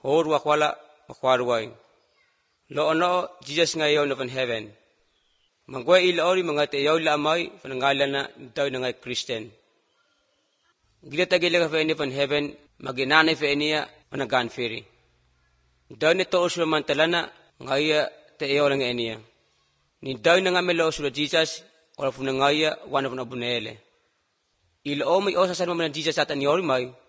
hor wakwala wakwarway. Lo ono Jesus ngayon of heaven. Mangway ilaori mga teyaw lamay panangalan na daw na ngay Christian. Gila tagila ka feni von heaven maginanay feniya panagan feri. Daw nito uslo mantalana ngaya teyaw lang eniya. Ni daw na nga melo uslo Jesus or funangaya one of nabunele. Ilo may osa sa naman Jesus at anyori may